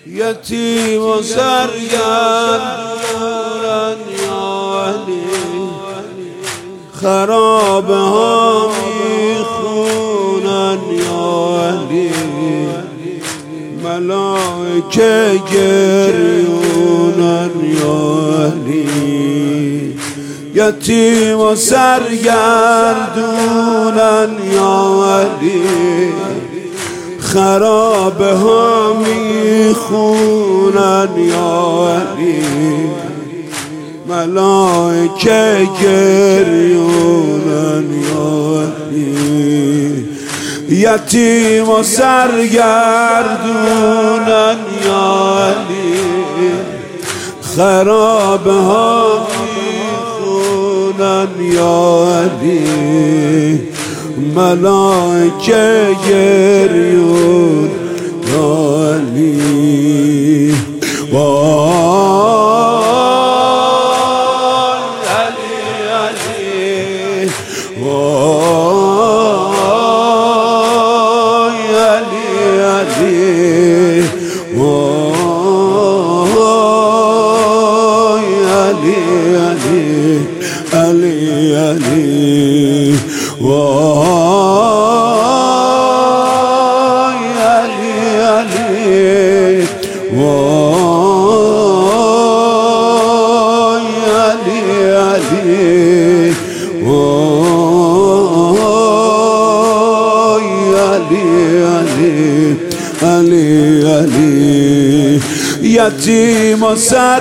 یتیم و سرگردونن یا علی، خرابه ها میخونن یا علی، ملائکه گریونن یا علی. یتیم و سرگردونن یا علی، خرابه ها میخونن یا علی، ملائکه گریونن یا علی. یتیم و سرگردونن یا علی، خرابه ها میخونن یا علی، ملائکه گریون یا علی. وای علی علی، وای علی علی، وای علی علی، علی علی، وای علی علی، وای علی علی، وای علی علی، علی علی. یتیم و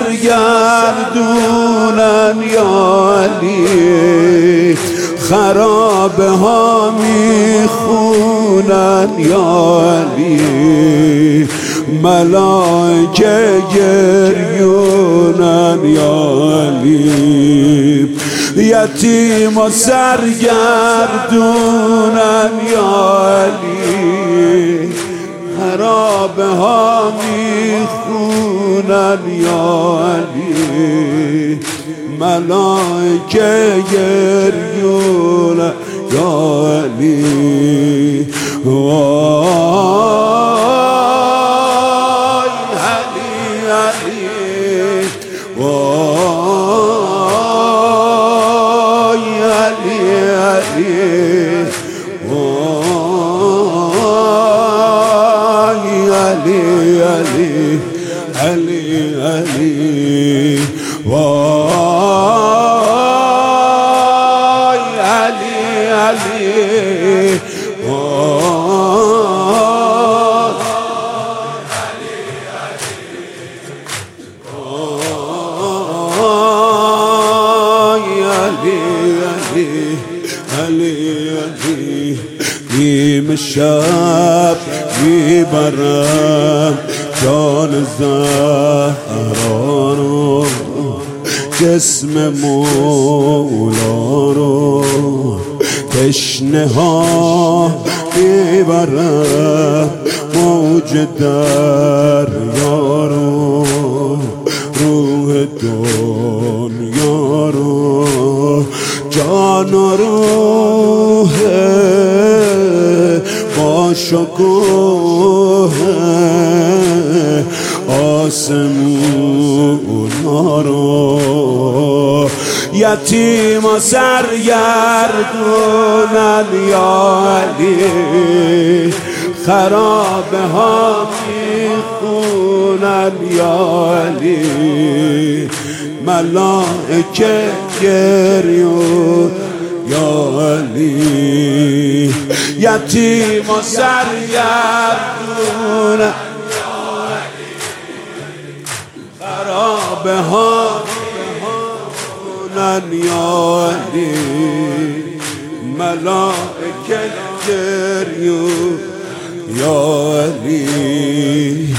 سرگردونن یا علی، خرابه ها میخونن یا علی، ملائکه گریونن یا علی. یتیم و سرگردونن یا علی، خرابه ها میخونن یا علی، ملائکه گریونن یا علی. وای علی علی، وای علی علی، وای علی علی، علی علی، وای علی علی، نیم شب میبرم جان زهرا رو، جسم مولا رو، تشنه ها میبرم موج دریا رو، روح دنیا رو، جان و روح با شکوه آسمونا رو. یتیم و سرگردونن یا علی، خرابه ها میخونن یا علی، ملائکه گریون یا علی. یتیم و سرگردونن خرابه ها میخونن یا علی، ملائکه گریون یا علی.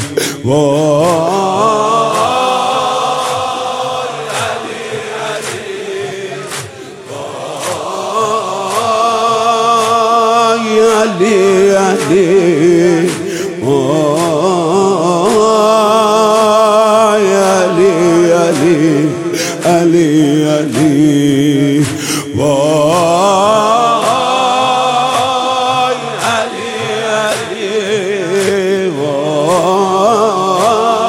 علی علی، وای علی علی، علی علی، وای علی علی، وای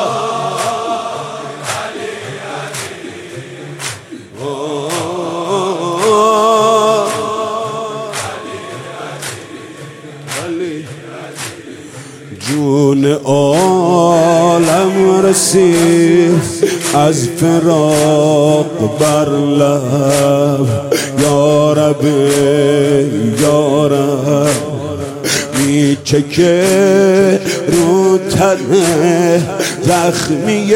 جون عالم رسید از فراق بر لب، یا رب یا رب. میچکه رو تنه زخمی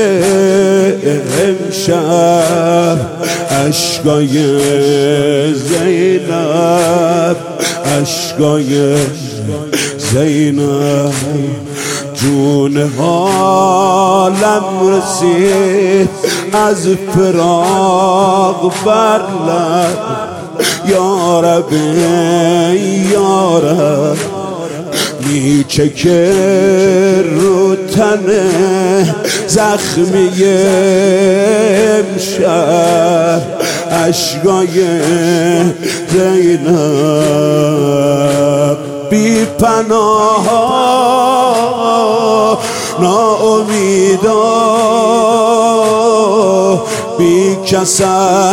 امشب، اشکای زینب، اشکای زینب. جون حالم رسید از فراق بر لب، یا رب یا رب. میچکه رو تنه زخمی امشب، اشکای زینب. بی پناه ناامیدا بی کسن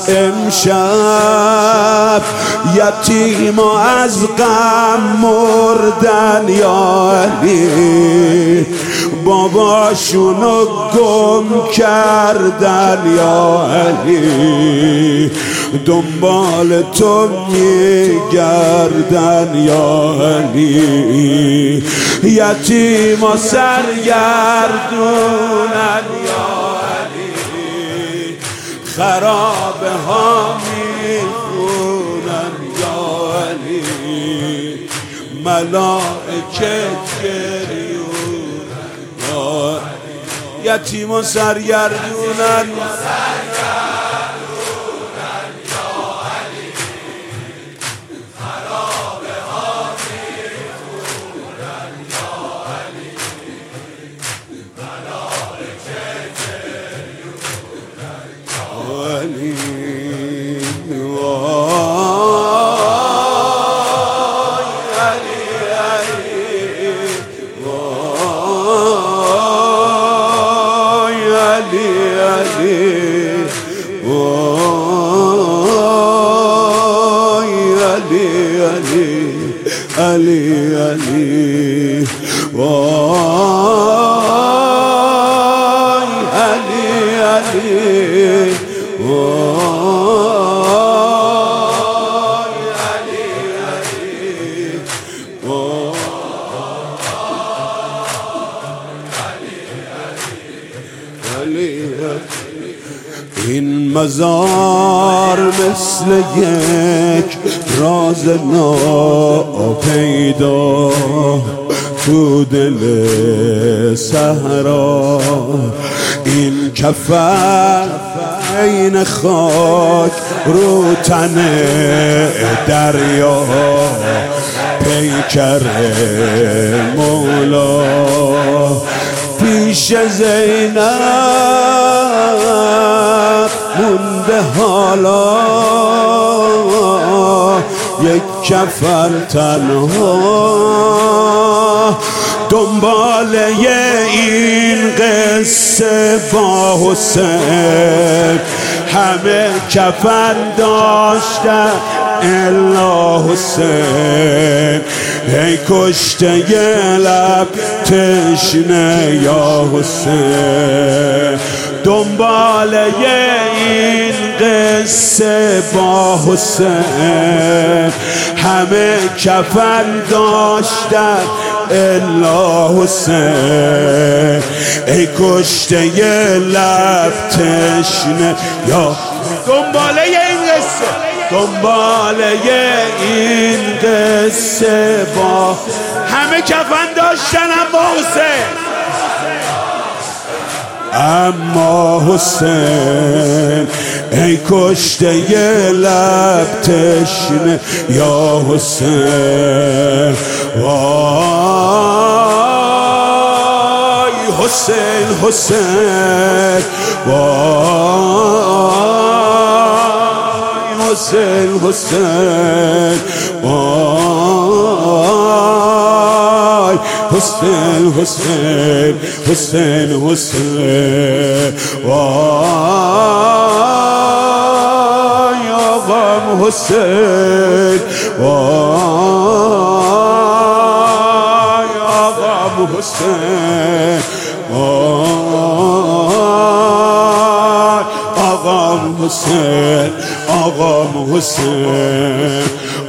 امشب، یتیم از غم مردن یا علی، باباشونو گم کردن یا علی، دنبال تو میگردن یا علی، یتیما سرگردونن یا علی، خرابه ها میخونن یا علی، ملائکه گریونن یا علی، یتیما سرگردونن علی علی وای علی علی وای علی علی علی. این مزار مثل یک راز ناپیدا تو دل صحرا، این کفن این خاک رو تن دریا، پیکر مولا پیش زینب مونده حالا، یک کفن تنها، دنبال این قصه با حسین، همه کفن داشتن الا حسین، ای کشته لب تشنه یا حسین، دنبال این قصه با حسین، همه کفن داشتن الا حسین، ای کشته لب تشنه یا. دنبال این قصه، دنبال این قصه با همه کفن داشتن اما حسین، اما حسین، ای کشته لب تشنه یا حسین. وای حسین حسین، وای حسین حسین، وای حسین حسین حسین حسین، وای آقام حسین، وای آقام آقام حسین آقام حسین آقام حسین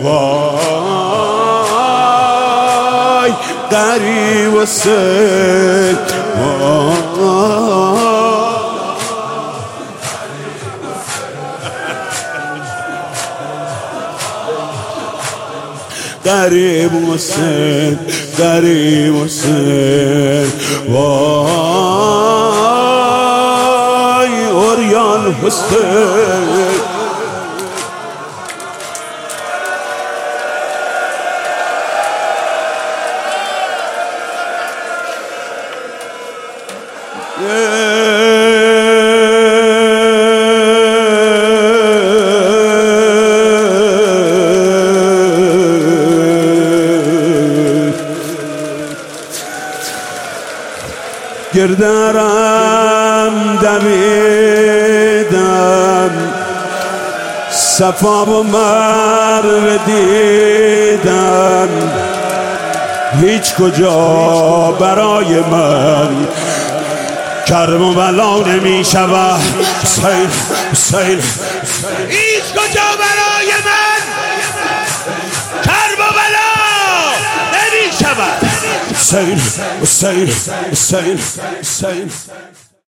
وای غریب حسین غریب حسین غریب حسین وای اوریان حسین گردارم دمیدم صفا و مروه دیدم هیچ کجا برای من کرم و بلا نمی شود حسین حسین هیچ کجا برای من کرم و بلا نمی شود حسین حسین حسین حسین